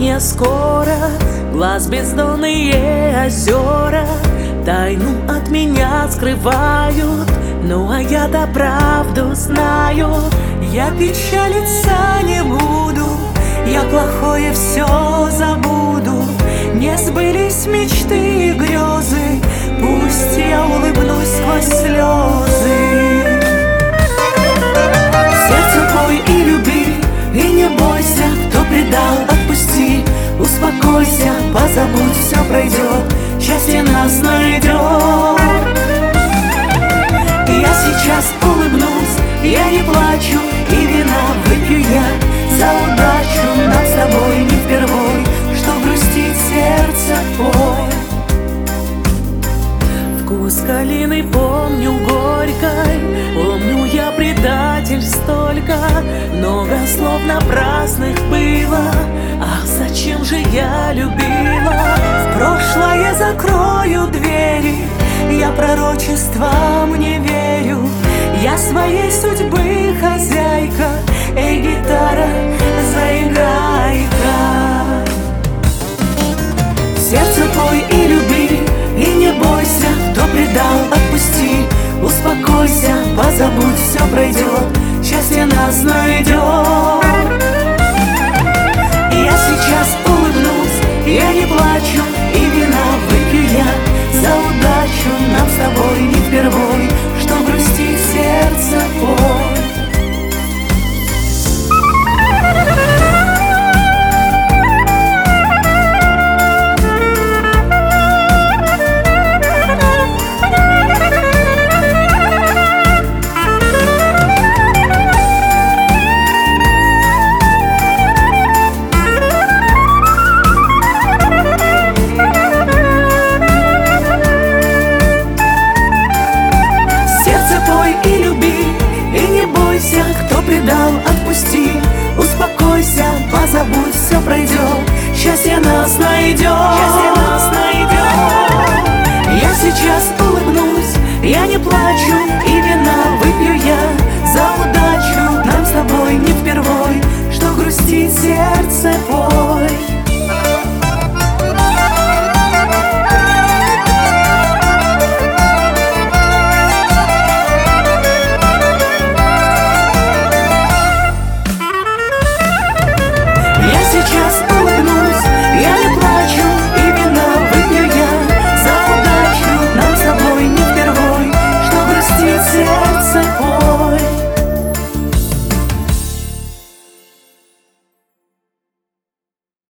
не скоро. Глаз бездонные озера тайну от меня скрывают, ну а я-то правду знаю. Я печалиться не буду, я плохое все забуду. Не сбылись мечты и грезы, пусть я улыбнусь сквозь слезы. Сердце пой и люби, и не бойся, кто предал, отпусти. Успокойся, позабудь, все пройдет, счастье нас найдет. Я сейчас улыбнусь, я не плачу, и вина выпью я за удачу. Нам с тобой не впервой, что грустит сердце твой. Вкус калины помню горькой, помню я предатель столько. Много слов напрасных было, ах, зачем же я любила. В прошлое закрою двери, я пророчествам не верю. Я своей судьбы хозяйка, эй, гитара, заиграй-ка. Сердце пой и люби, и не бойся, кто предал, отпусти. Успокойся, позабудь, все пройдет, счастье нас найдет. Я сейчас улыбнусь, я не плачу, и вина выпью я за удачу. Нам с тобой не впервой, что грустит сердце твой. И люби, и не бойся, кто предал, отпусти. Успокойся, позабудь, все пройдет, счастье нас найдет. Я сейчас улыбнусь, я не плачу,